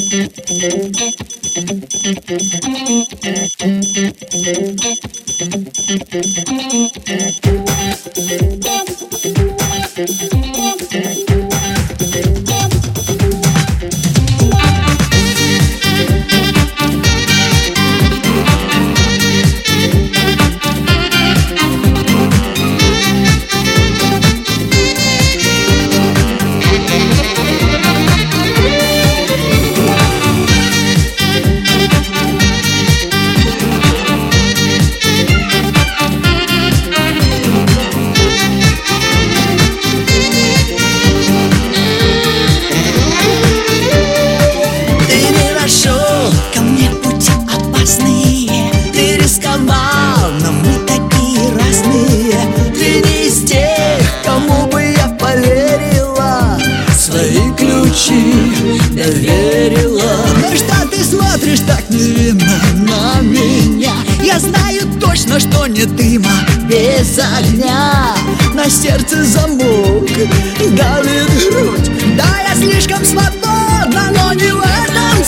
доверила. Ну что ты смотришь так невинно на меня? Я знаю точно, что не дыма без огня. На сердце замок давит грудь. Да, я слишком свободна, но не в этом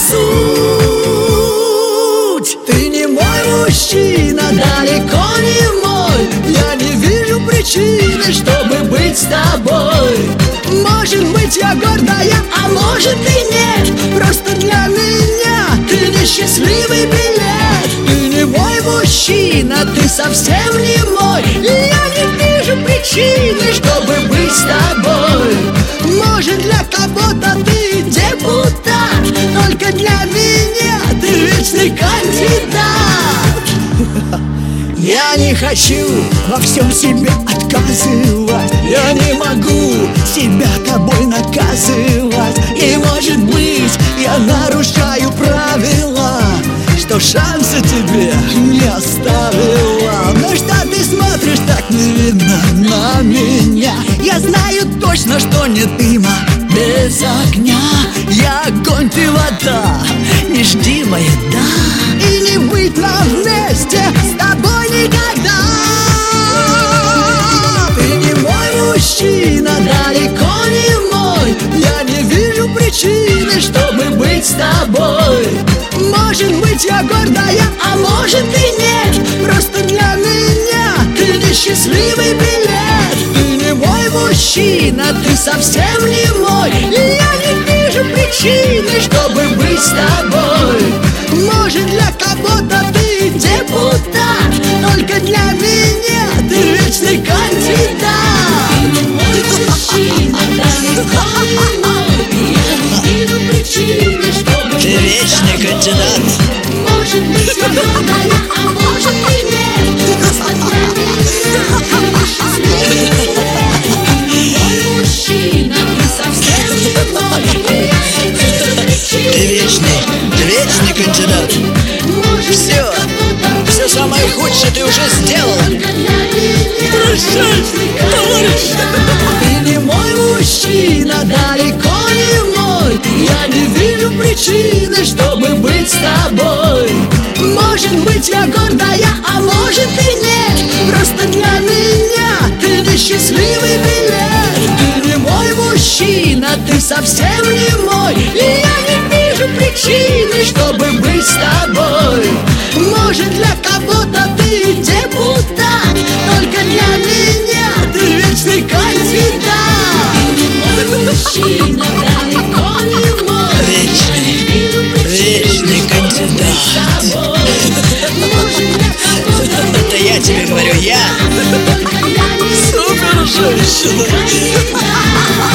суть. Ты не мой мужчина, далеко не мой. Я не вижу причины, чтобы быть с тобой. Может быть, я гордая, а может и нет. Просто для меня ты несчастливый билет. Ты не мой мужчина, ты совсем не мой. И я не вижу причины, чтобы быть с тобой. Может, для кого-то ты депутат, только для меня ты вечный кандидат. Я не хочу во всем себе отказывать. Я не могу себя тобой наказывать. И может быть, я нарушаю правила, что шанса тебе не оставила. Ну что ты смотришь так невинно на меня? Я знаю точно, что не дыма без огня. Я огонь, ты вода, не жди моя да. И не быть нам вместе с тобой никогда. Ты не мой мужчина, далеко не мой. Я не вижу причины, чтобы быть с тобой. Может быть, я гордая, а может и нет. Просто для меня ты несчастливый билет. Ты не мой мужчина, ты совсем не мой. И я не вижу причины, чтобы быть с тобой. Может, для кого-то ты депутат, только для меня ты вечный кандидат. Ты не мой мужчина, далеко не мой. Я не вижу причины, чтобы Ты вечный кандидат. Может быть, я гордая, а может и нет. Просто для меня ты несчастливый билет. Ты не мой мужчина, ты совсем не мой. И я не вижу причины, Ты вечный кандидат. Все самое худшее ты уже сделал. Прощай, товарищ. Ты не мой мужчина, далеко не мой. Я не вижу причины, чтобы быть с тобой. Может быть, я гордая, а может и нет. Просто для меня ты несчастливый билет. Ты не мой мужчина, ты совсем не мой. И я не вижу причины, чтобы быть с тобой. Может, для кого-то ты депутат, только для меня ты вечный кандидат. Ты не мой мужчина, далеко не мой. Вечный кандидат. Это я тебе говорю, я. Супер женщина.